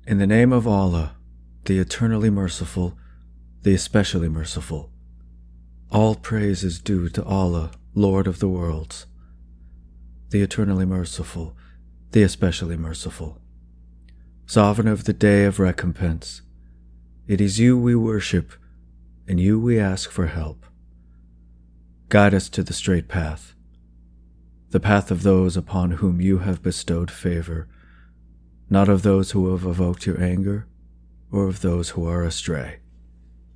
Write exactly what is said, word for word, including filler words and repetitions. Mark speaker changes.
Speaker 1: In the name of Allah, the eternally merciful, the especially merciful. All praise is due to Allah, Lord of the worlds, the eternally merciful, the especially merciful. Sovereign of the day of recompense, it is you we worship, and you we ask for help. Guide us to the straight path, the path of those upon whom you have bestowed favor, not of those who have evoked your anger, or of those who are astray.